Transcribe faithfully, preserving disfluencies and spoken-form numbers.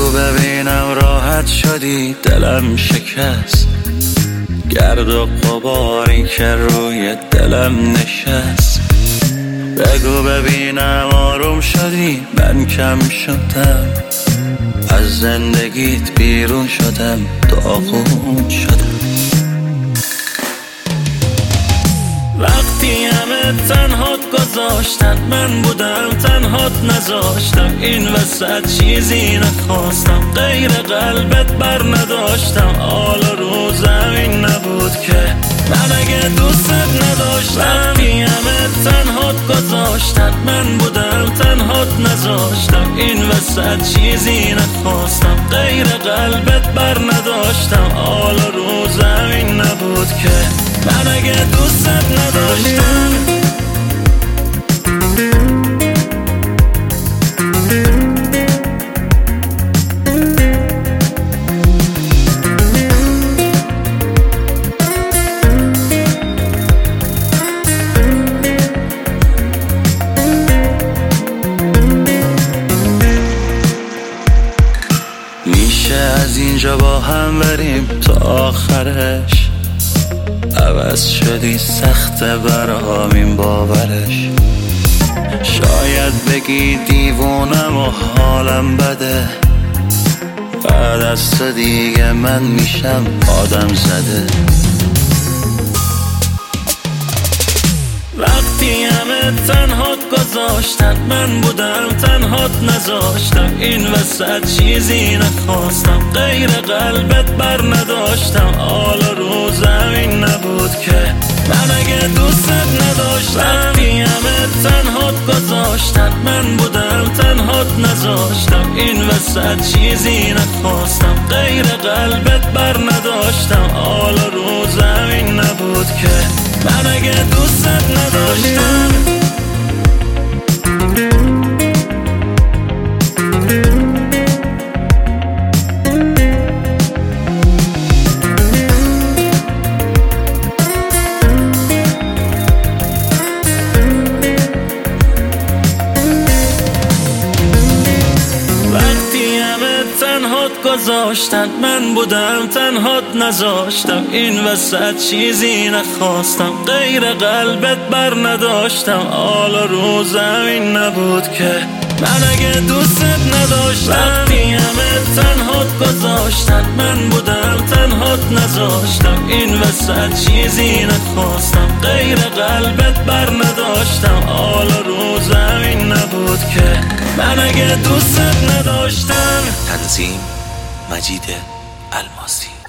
بگو ببینم راحت شدی دلم شکست، گرد و غباری که روی دلم نشست. بگو ببینم آروم شدی من کم شدم، از زندگیت بیرون شدم داغون شدم. وقتی همه تنهات گذاشتن من بودم تنهات نذاشتم، این وسط چیزی نخواستم غیر قلبت بر نداشتم. حال رو زمین نبود که من اگه دوست نداشتم. وقتی همه تنهات گذاشتن من بودم تنهات نذاشتم، این وسط چیزی نخواستم غیر قلبت بر نداشتم. حال رو زمین نبود که من اگه دوست نداشتم. میشه از اینجا با هم بریم تا آخرش، عوض شدی سخته برام این باورش. شاید بگی دیوونم و حالم بده، بعد از تو دیگه من میشم آدم زده. وقتی همه تنهات گذاشتن من بودم تنهات نذاشتم، این وسط چیزی نخواستم غیر قلبت بر نداشتم. حال رو زمین نبود که من اگه دوست نداشتم. وقتی همه تنهات گذاشتن من بودم تنهات نذاشتم، این وسط چیزی نخواستم غیر قلبت بر نداشتم. حال رو زمین نبود که من اگه دوست نداشتم. تنهات گذاشتن من بودم تنهات نذاشتم، این وسط چیزی نخواستم غیر قلبت بر نداشتم. حال رو زمین نبود که من اگه دوست نداشتم. وقتی همه تنهات گذاشتن من بودم تنهات نذاشتم، این وسط چیزی نخواستم غیر قلبت بر نداشتم. حال رو زمین نبود که من اگه دوست نداشتم. تنظیم مجید الماسی.